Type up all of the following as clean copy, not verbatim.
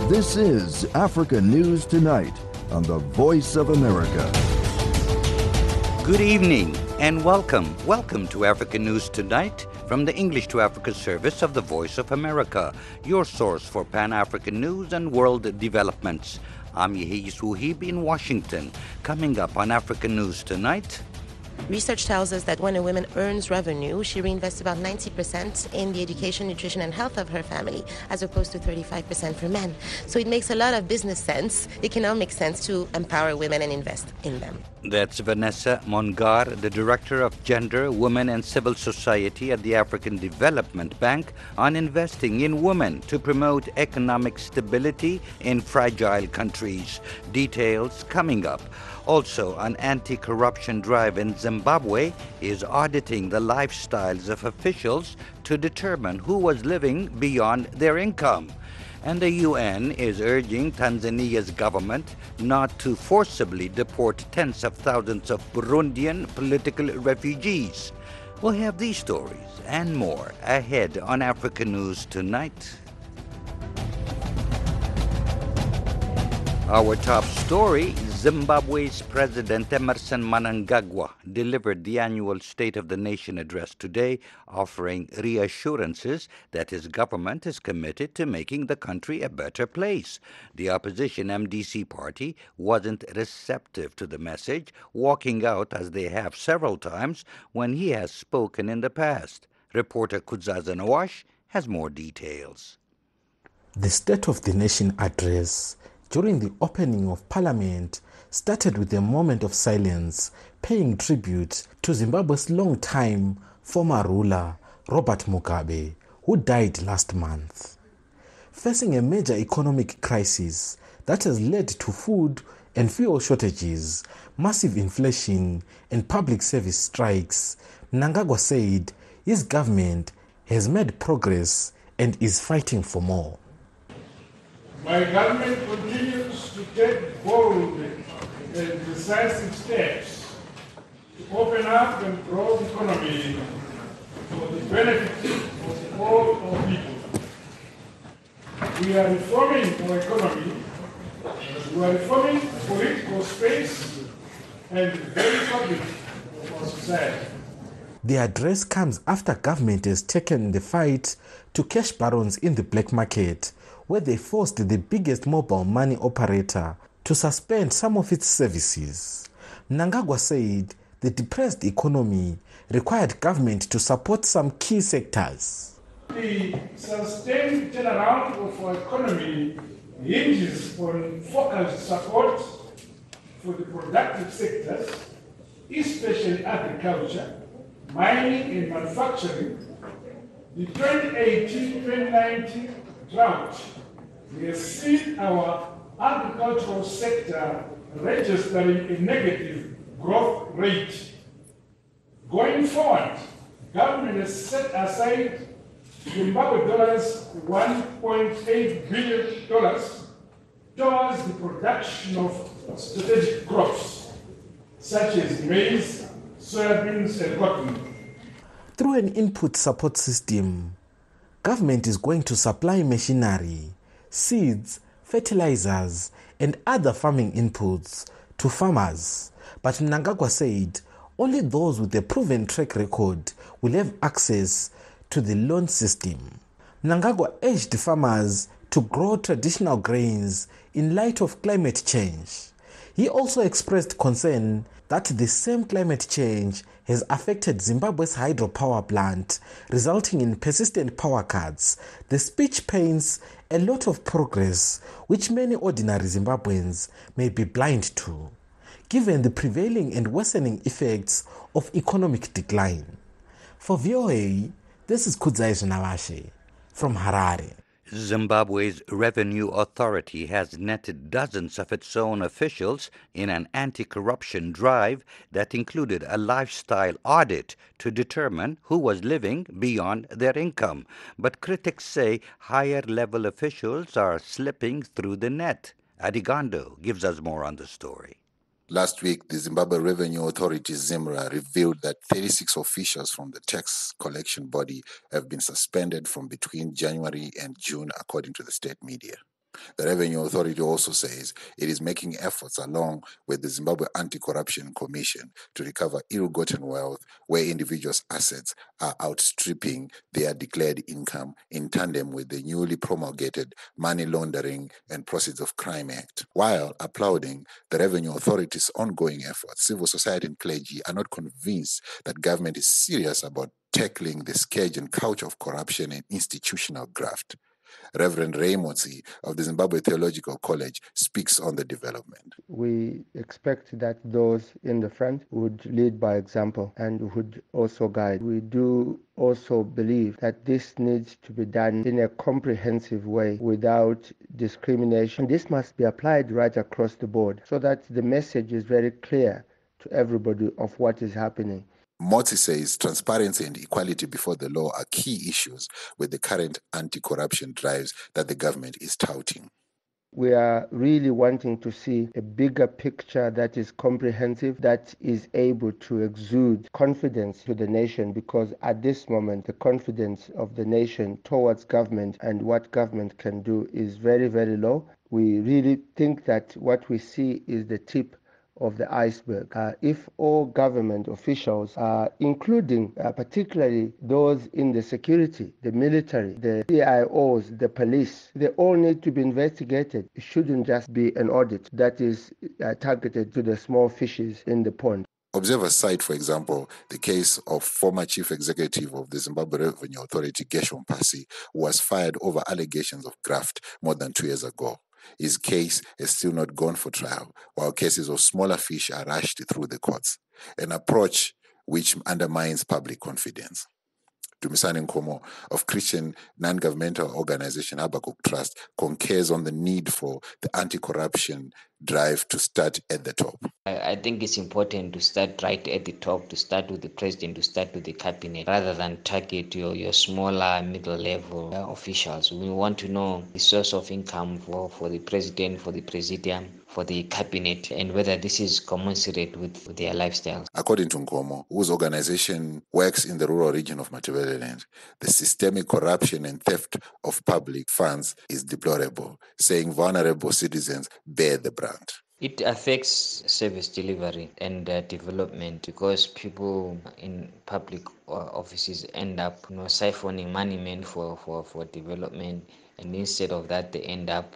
This is Africa News Tonight on the Voice of America. Good evening and welcome. Welcome to Africa News Tonight from the English to Africa service of the Voice of America, your source for Pan-African news and world developments. I'm Yehi Suhib in Washington. Coming up on Africa News Tonight. Research tells us that when a woman earns revenue, she reinvests about 90% in the education, nutrition, and health of her family, as opposed to 35% for men. So it makes a lot of business sense, economic sense, to empower women and invest in them. That's Vanessa Mongar, the Director of Gender, Women and Civil Society at the African Development Bank, on investing in women to promote economic stability in fragile countries. Details coming up. Also, an anti-corruption drive in Zimbabwe is auditing the lifestyles of officials to determine who was living beyond their income. And the UN is urging Tanzania's government not to forcibly deport tens of thousands of Burundian political refugees. We'll have these stories and more ahead on Africa News Tonight. Our top story, Zimbabwe's President Emmerson Mnangagwa delivered the annual State of the Nation address today, offering reassurances that his government is committed to making the country a better place. The opposition MDC party wasn't receptive to the message, walking out as they have several times when he has spoken in the past. Reporter Kudzaza Nawash has more details. The State of the Nation address during the opening of Parliament started with a moment of silence, paying tribute to Zimbabwe's long-time former ruler, Robert Mugabe, who died last month. Facing a major economic crisis that has led to food and fuel shortages, massive inflation, and public service strikes, Mnangagwa said his government has made progress and is fighting for more. My government continues to take bold and decisive steps to open up and grow the economy for the benefit of all our people. We are reforming our economy, we are reforming political space and the very fabric of our society. The address comes after government has taken the fight to cash barons in the black market, where they forced the biggest mobile money operator to suspend some of its services. Mnangagwa said the depressed economy required government to support some key sectors. The sustained turnaround of our economy hinges on focused support for the productive sectors, especially agriculture, mining and manufacturing. The 2018-2019 drought has seen our agricultural sector registering a negative growth rate. Going forward, government has set aside Zimbabwe dollars $1.8 billion towards the production of strategic crops such as maize, soybeans, and cotton. Through an input support system, government is going to supply machinery, seeds, fertilizers, and other farming inputs to farmers. But Mnangagwa said only those with a proven track record will have access to the loan system. Mnangagwa urged farmers to grow traditional grains in light of climate change. He also expressed concern that the same climate change has affected Zimbabwe's hydropower plant, resulting in persistent power cuts. The speech paints a lot of progress which many ordinary Zimbabweans may be blind to, given the prevailing and worsening effects of economic decline. For VOA, this is Kudzaisa Nawashe from Harare. Zimbabwe's Revenue Authority has netted dozens of its own officials in an anti-corruption drive that included a lifestyle audit to determine who was living beyond their income. But critics say higher-level officials are slipping through the net. Adigando gives us more on the story. Last week, the Zimbabwe Revenue Authority, ZIMRA, revealed that 36 officials from the tax collection body have been suspended from between January and June, according to the state media. The Revenue Authority also says it is making efforts along with the Zimbabwe Anti-Corruption Commission to recover ill-gotten wealth where individuals' assets are outstripping their declared income in tandem with the newly promulgated Money Laundering and Proceeds of Crime Act. While applauding the Revenue Authority's ongoing efforts, civil society and clergy are not convinced that government is serious about tackling the scourge and culture of corruption and institutional graft. Reverend Ray Motsi of the Zimbabwe Theological College speaks on the development. We expect that those in the front would lead by example and would also guide. We do also believe that this needs to be done in a comprehensive way without discrimination. This must be applied right across the board so that the message is very clear to everybody of what is happening. Motsi says transparency and equality before the law are key issues with the current anti-corruption drives that the government is touting. We are really wanting to see a bigger picture that is comprehensive, that is able to exude confidence to the nation, because at this moment, the confidence of the nation towards government and what government can do is very, very low. We really think that what we see is the tip of the iceberg. If all government officials, including particularly those in the security, the military, the CIOs, the police, they all need to be investigated. It shouldn't just be an audit that is targeted to the small fishes in the pond. Observers cite, for example, the case of former chief executive of the Zimbabwe Revenue Authority, Gershom Pasi, who was fired over allegations of graft more than 2 years ago. His case has still not gone for trial, while cases of smaller fish are rushed through the courts, an approach which undermines public confidence. Dumisani Nkomo of Christian non-governmental organization Habakkuk Trust concurs on the need for the anti-corruption drive to start at the top. I think it's important to start right at the top, to start with the president, to start with the cabinet, rather than target your smaller middle level officials. We want to know the source of income for the president, for the presidium, for the cabinet, and whether this is commensurate with their lifestyles. According to Nkomo, whose organization works in the rural region of Matabeleland, the systemic corruption and theft of public funds is deplorable, saying vulnerable citizens bear the brunt. It affects service delivery and development, because people in public offices end up siphoning money meant for development, and instead of that they end up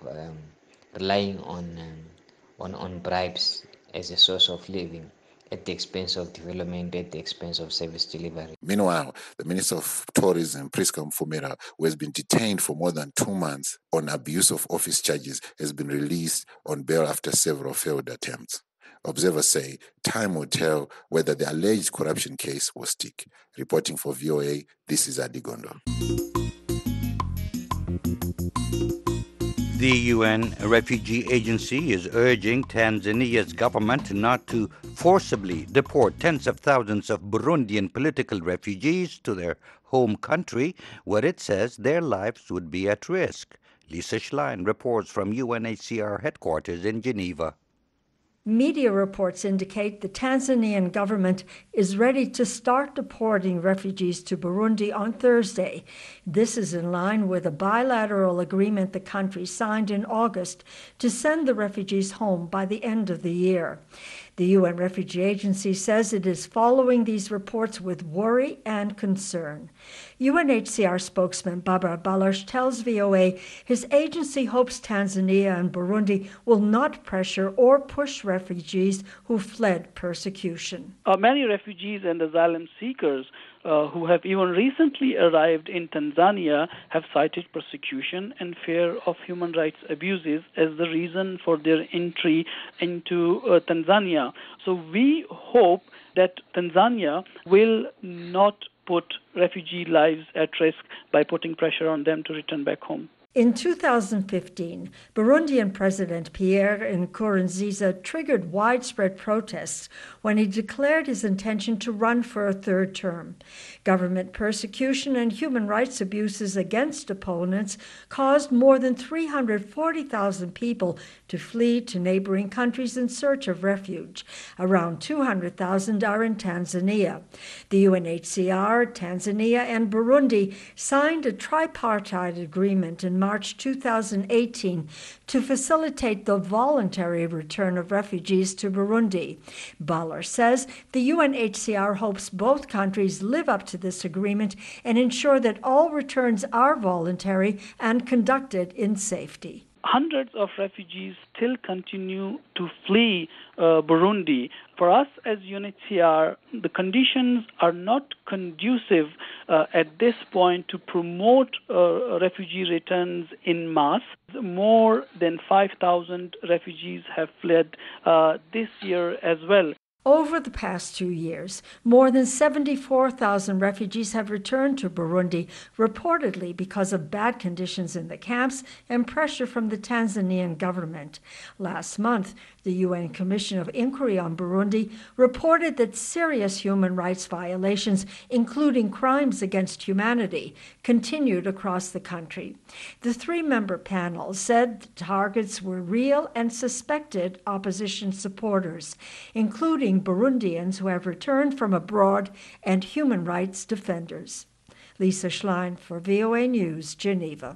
relying on bribes as a source of living, at the expense of development, at the expense of service delivery. Meanwhile, the Minister of Tourism, Priska Mfumira, who has been detained for more than 2 months on abuse of office charges, has been released on bail after several failed attempts. Observers say time will tell whether the alleged corruption case will stick. Reporting for VOA, this is Adi Gondo. The UN Refugee Agency is urging Tanzania's government not to forcibly deport tens of thousands of Burundian political refugees to their home country, where it says their lives would be at risk. Lisa Schlein reports from UNHCR headquarters in Geneva. Media reports indicate the Tanzanian government is ready to start deporting refugees to Burundi on Thursday. This is in line with a bilateral agreement the country signed in August to send the refugees home by the end of the year. The UN Refugee Agency says it is following these reports with worry and concern. UNHCR spokesman Barbara Baloch tells VOA his agency hopes Tanzania and Burundi will not pressure or push refugees who fled persecution. Many refugees and asylum seekers who have even recently arrived in Tanzania have cited persecution and fear of human rights abuses as the reason for their entry into Tanzania. So we hope that Tanzania will not put refugee lives at risk by putting pressure on them to return back home. In 2015, Burundian President Pierre Nkurunziza triggered widespread protests when he declared his intention to run for a third term. Government persecution and human rights abuses against opponents caused more than 340,000 people to flee to neighboring countries in search of refuge. Around 200,000 are in Tanzania. The UNHCR, Tanzania, and Burundi signed a tripartite agreement in in March 2018 to facilitate the voluntary return of refugees to Burundi. Baller says the UNHCR hopes both countries live up to this agreement and ensure that all returns are voluntary and conducted in safety. Hundreds of refugees still continue to flee Burundi. For us as UNHCR, the conditions are not conducive at this point to promote refugee returns in mass. More than 5,000 refugees have fled this year as well. Over the past 2 years, more than 74,000 refugees have returned to Burundi, reportedly because of bad conditions in the camps and pressure from the Tanzanian government. Last month, the UN Commission of Inquiry on Burundi reported that serious human rights violations, including crimes against humanity, continued across the country. The three-member panel said the targets were real and suspected opposition supporters, including Burundians who have returned from abroad and human rights defenders. Lisa Schlein for VOA News, Geneva.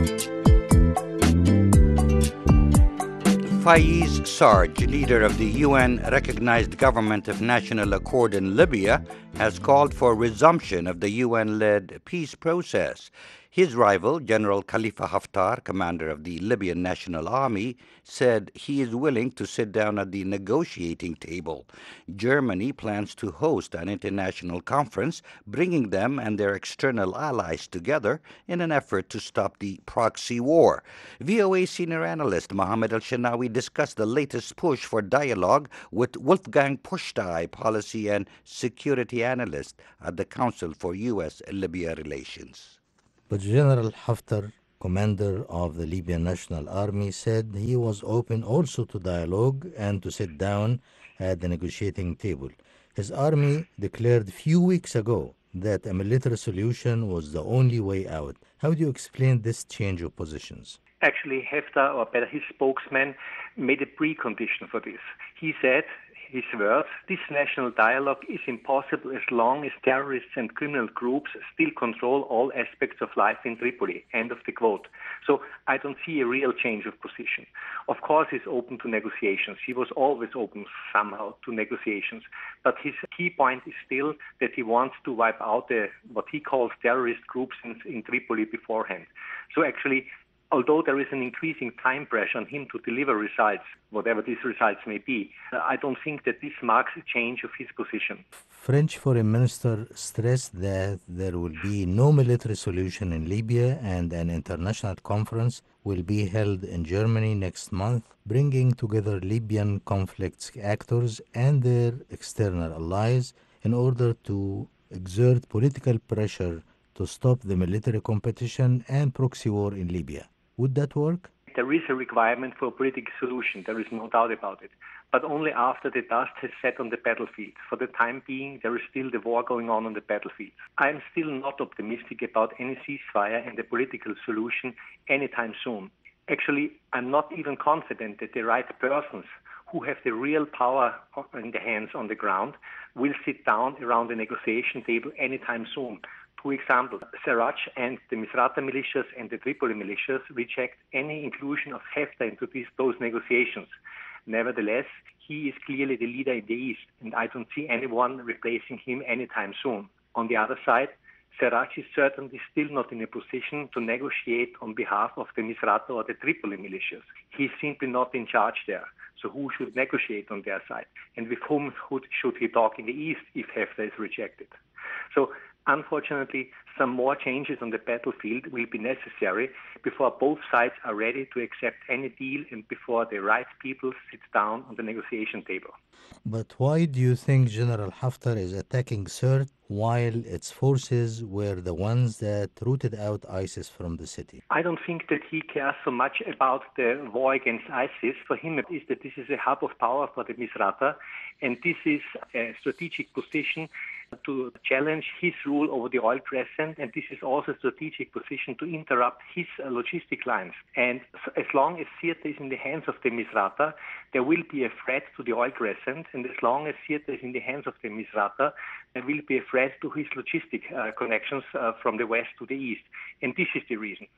Faiz Sarj, leader of the UN-recognized Government of National Accord in Libya, has called for resumption of the UN-led peace process. His rival, General Khalifa Haftar, commander of the Libyan National Army, said he is willing to sit down at the negotiating table. Germany plans to host an international conference, bringing them and their external allies together in an effort to stop the proxy war. VOA senior analyst Mohammed Al-Shanawi discussed the latest push for dialogue with Wolfgang Puchtai, policy and security analyst at the Council for U.S.-Libya Relations. But General Haftar, commander of the Libyan National Army, said he was open also to dialogue and to sit down at the negotiating table. His army declared a few weeks ago that a military solution was the only way out. How do you explain this change of positions? Actually, Haftar, or better his spokesman, made a precondition for this. He said, his words, this national dialogue is impossible as long as terrorists and criminal groups still control all aspects of life in Tripoli. End of the quote. So I don't see a real change of position. Of course, he's open to negotiations. He was always open somehow to negotiations. But his key point is still that he wants to wipe out what he calls terrorist groups in Tripoli beforehand. So actually, although there is an increasing time pressure on him to deliver results, whatever these results may be, I don't think that this marks a change of his position. French Foreign Minister stressed that there will be no military solution in Libya and an international conference will be held in Germany next month, bringing together Libyan conflict actors and their external allies in order to exert political pressure to stop the military competition and proxy war in Libya. Would that work? There is a requirement for a political solution, there is no doubt about it, but only after the dust has set on the battlefield. For the time being, there is still the war going on the battlefield. I am still not optimistic about any ceasefire and a political solution anytime soon. Actually, I'm not even confident that the right persons who have the real power in their hands on the ground will sit down around the negotiation table anytime soon. For example, Sarraj and the Misrata militias and the Tripoli militias reject any inclusion of Haftar into those negotiations. Nevertheless, he is clearly the leader in the East, and I don't see anyone replacing him anytime soon. On the other side, Sarraj is certainly still not in a position to negotiate on behalf of the Misrata or the Tripoli militias. He's simply not in charge there. So who should negotiate on their side? And with whom should he talk in the East if Haftar is rejected? So unfortunately, some more changes on the battlefield will be necessary before both sides are ready to accept any deal and before the right people sit down on the negotiation table. But why do you think General Haftar is attacking Sirte while its forces were the ones that rooted out ISIS from the city? I don't think that he cares so much about the war against ISIS. For him, it is that this is a hub of power for the Misrata, and this is a strategic position to challenge his rule over the oil crescent, and this is also a strategic position to interrupt his logistic lines. And as long as Sirte is in the hands of the Misrata, there will be a threat to the oil crescent, and as long as Sirte is in the hands of the Misrata, there will be a threat to his logistic connections from the west to the east. And this is the reason.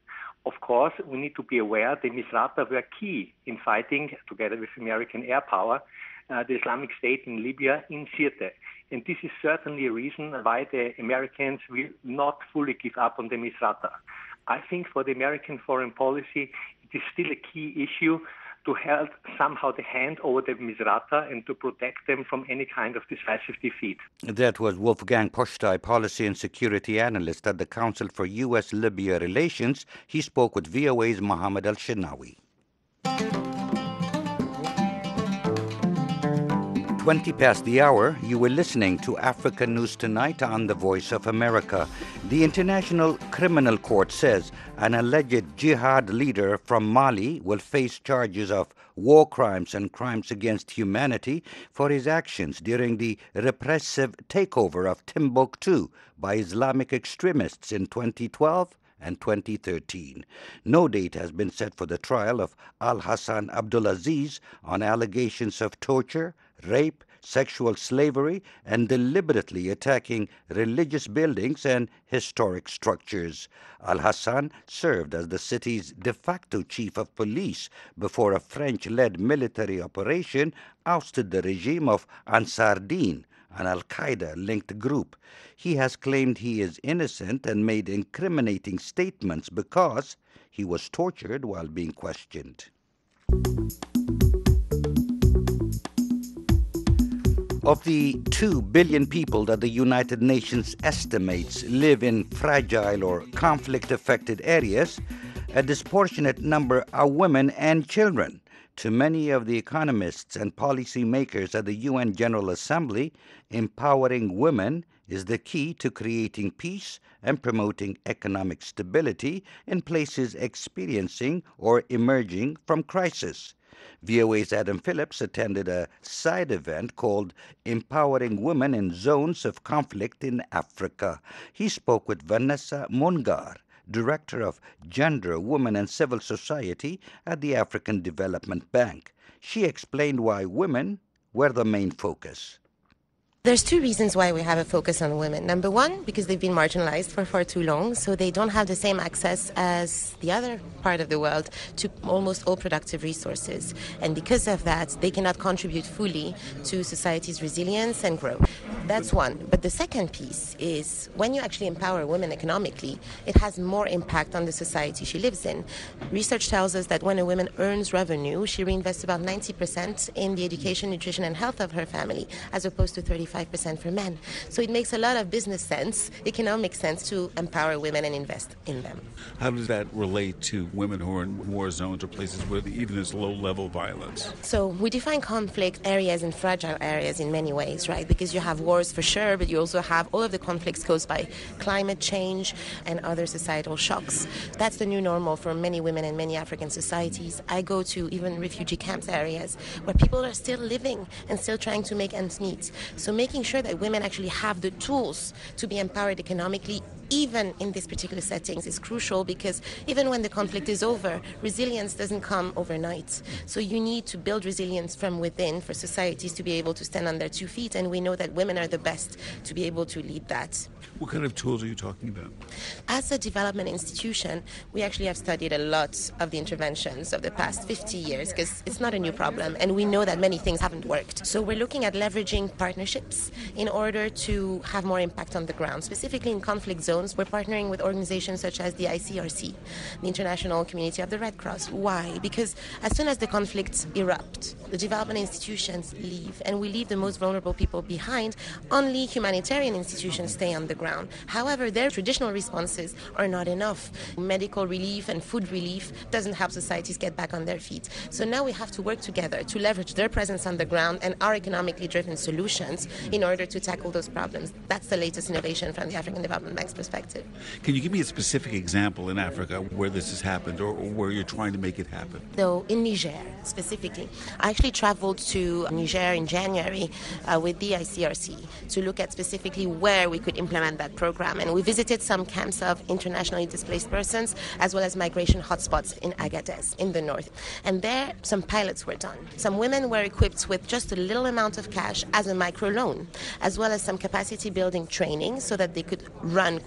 Of course, we need to be aware the Misrata were key in fighting, together with American air power, the Islamic State in Libya in Sirte. And this is certainly a reason why the Americans will not fully give up on the Misrata. I think for the American foreign policy, it is still a key issue to hold somehow the hand over the Misrata and to protect them from any kind of decisive defeat. That was Wolfgang Postai, policy and security analyst at the Council for U.S.-Libya Relations. He spoke with VOA's Mohammed Al-Shinawi. 20 past the hour, you were listening to Africa News Tonight on the Voice of America. The International Criminal Court says an alleged jihad leader from Mali will face charges of war crimes and crimes against humanity for his actions during the repressive takeover of Timbuktu by Islamic extremists in 2012 and 2013. No date has been set for the trial of Al-Hassan Abdulaziz on allegations of torture, rape, sexual slavery, and deliberately attacking religious buildings and historic structures. Al-Hassan served as the city's de facto chief of police before a French-led military operation ousted the regime of Ansar Dine, an al-Qaeda-linked group. He has claimed he is innocent and made incriminating statements because he was tortured while being questioned. Of the 2 billion people that the United Nations estimates live in fragile or conflict-affected areas, a disproportionate number are women and children. To many of the economists and policymakers at the UN General Assembly, empowering women is the key to creating peace and promoting economic stability in places experiencing or emerging from crisis. VOA's Adam Phillips attended a side event called Empowering Women in Zones of Conflict in Africa. He spoke with Vanessa Mongar, Director of Gender, Women and Civil Society at the African Development Bank. She explained why women were the main focus. There's 2 reasons why we have a focus on women. Number 1, because they've been marginalized for far too long, so they don't have the same access as the other part of the world to almost all productive resources. And because of that, they cannot contribute fully to society's resilience and growth. That's one. But the second piece is when you actually empower women economically, it has more impact on the society she lives in. Research tells us that when a woman earns revenue, she reinvests about 90% in the education, nutrition, and health of her family, as opposed to 35% for men. So it makes a lot of business sense, economic sense, to empower women and invest in them. How does that relate to women who are in war zones or places where even there's low-level violence? So we define conflict areas and fragile areas in many ways, right? Because you have wars for sure, but you also have all of the conflicts caused by climate change and other societal shocks. That's the new normal for many women in many African societies. I go to even refugee camps areas where people are still living and still trying to make ends meet. So making sure that women actually have the tools to be empowered economically, even in these particular settings, is crucial, because even when the conflict is over, resilience doesn't come overnight. So you need to build resilience from within for societies to be able to stand on their 2 feet, and we know that women are the best to be able to lead that. What kind of tools are you talking about? As a development institution, we actually have studied a lot of the interventions of the past 50 years, because it's not a new problem, and we know that many things haven't worked. So we're looking at leveraging partnerships in order to have more impact on the ground. Specifically in conflict zones, we're partnering with organizations such as the ICRC, the International Community of the Red Cross. Why? Because as soon as the conflicts erupt, the development institutions leave, and we leave the most vulnerable people behind. Only humanitarian institutions stay on the ground. However, their traditional responses are not enough. Medical relief and food relief doesn't help societies get back on their feet. So now we have to work together to leverage their presence on the ground and our economically driven solutions in order to tackle those problems. That's the latest innovation from the African Development Bank's perspective. Can you give me a specific example in Africa where this has happened or where you're trying to make it happen? So in Niger, specifically, I actually traveled to Niger in January with the ICRC to look at specifically where we could implement that program. And we visited some camps of internationally displaced persons as well as migration hotspots in Agadez in the north. And there, some pilots were done. Some women were equipped with just a little amount of cash as a microloan, as well as some capacity building training so that they could run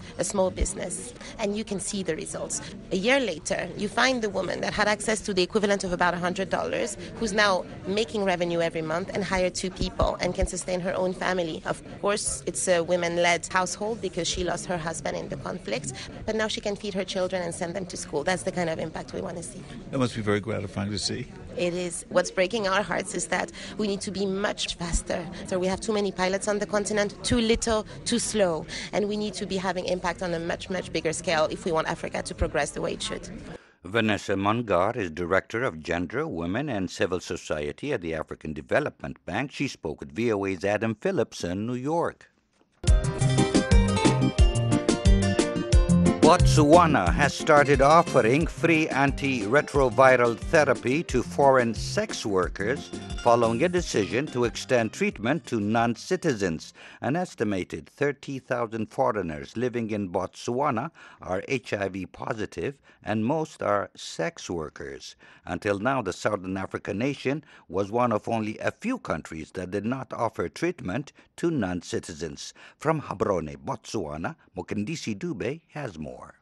a small business, and you can see the results. A year later, you find the woman that had access to the equivalent of about $100, who's now making revenue every month and hired 2 people and can sustain her own family. Of course, it's a women-led household because she lost her husband in the conflict, but now she can feed her children and send them to school. That's the kind of impact we want to see. That must be very gratifying to see. It is. What's breaking our hearts is that we need to be much faster. So we have too many pilots on the continent, too little, too slow, and we need to be having impact on a much, much bigger scale if we want Africa to progress the way it should. Vanessa Mongar is Director of Gender, Women and Civil Society at the African Development Bank. She spoke with VOA's Adam Phillips in New York. Botswana has started offering free antiretroviral therapy to foreign sex workers following a decision to extend treatment to non-citizens. An estimated 30,000 foreigners living in Botswana are HIV positive, and most are sex workers. Until now, the Southern African nation was one of only a few countries that did not offer treatment to non-citizens. From Gaborone, Botswana, Mokendisi Dube has more.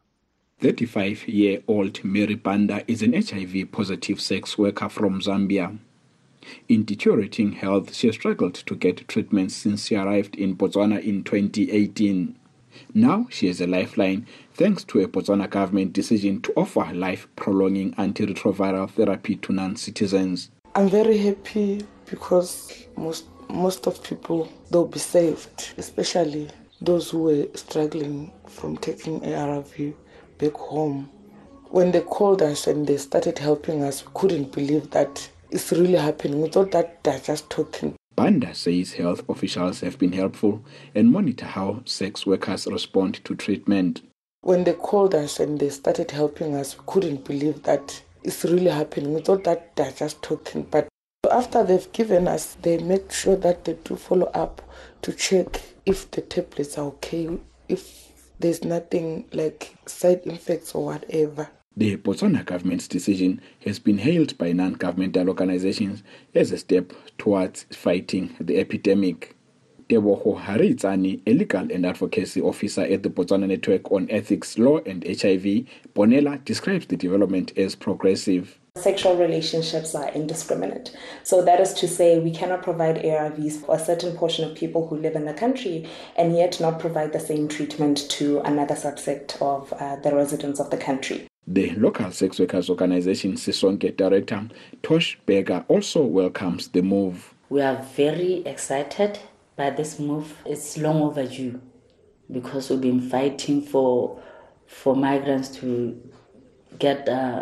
35-year-old Mary Banda is an HIV-positive sex worker from Zambia. In deteriorating health, she has struggled to get treatment since she arrived in Botswana in 2018. Now she has a lifeline thanks to a Botswana government decision to offer life-prolonging antiretroviral therapy to non-citizens. I'm very happy because most of people, they'll be saved, especially those who were struggling from taking ARV back home. When they called us and they started helping us, we couldn't believe that it's really happening. We thought that they're just talking. Banda says health officials have been helpful and monitor how sex workers respond to treatment. When they called us and they started helping us, we couldn't believe that it's really happening. We thought that they're just talking. But after they've given us, they make sure that they do follow up to check if the tablets are okay, if there's nothing like side effects or whatever. The Botswana government's decision has been hailed by non-governmental organizations as a step towards fighting the epidemic. Teboho Haritsani, a legal and advocacy officer at the Botswana Network on Ethics, Law and HIV, Bonela, describes the development as progressive. Sexual relationships are indiscriminate. So that is to say we cannot provide ARVs for a certain portion of people who live in the country and yet not provide the same treatment to another subset of the residents of the country. The local sex workers organization Sisonke director Tosh Berger also welcomes the move. We are very excited by this move. It's long overdue because we've been fighting for migrants to get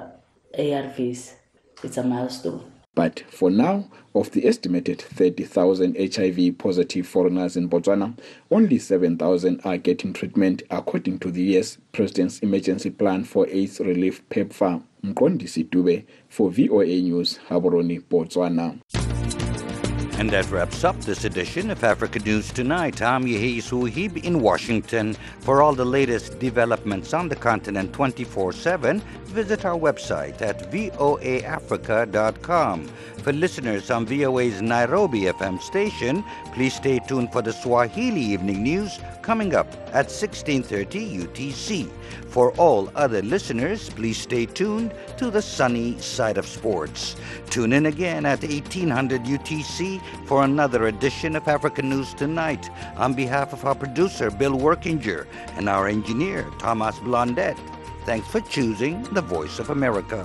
ARVs. It's a milestone. But for now, of the estimated 30,000 HIV-positive foreigners in Botswana, only 7,000 are getting treatment according to the US President's Emergency Plan for AIDS Relief, PEPFAR. Mqondisi Dube for VOA News, Gaborone, Botswana. And that wraps up this edition of Africa News Tonight. I'm Yehi Suhib in Washington. For all the latest developments on the continent 24/7, visit our website at voaafrica.com. For listeners on VOA's Nairobi FM station, please stay tuned for the Swahili Evening News coming up at 16:30 UTC. For all other listeners, please stay tuned to the sunny side of sports. Tune in again at 1800 UTC for another edition of Africa News Tonight. On behalf of our producer, Bill Workinger, and our engineer, Thomas Blondet, thanks for choosing the Voice of America.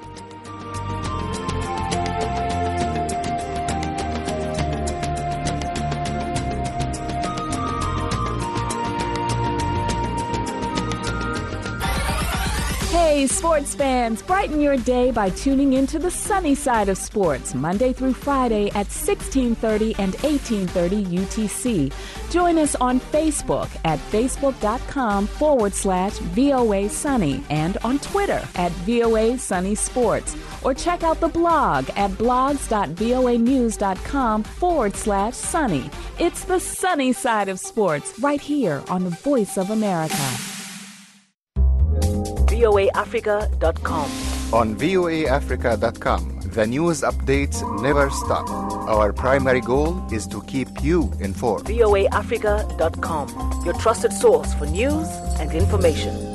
Hey, sports fans, brighten your day by tuning into the sunny side of sports, Monday through Friday at 16:30 and 18:30 UTC. Join us on Facebook at facebook.com/VOA Sunny and on Twitter at VOA Sunny Sports. Or check out the blog at blogs.voanews.com/sunny. It's the sunny side of sports right here on the Voice of America. voaafrica.com. On voaafrica.com, The news updates never stop. Our primary goal is to keep you informed. voaafrica.com, your trusted source for news and information.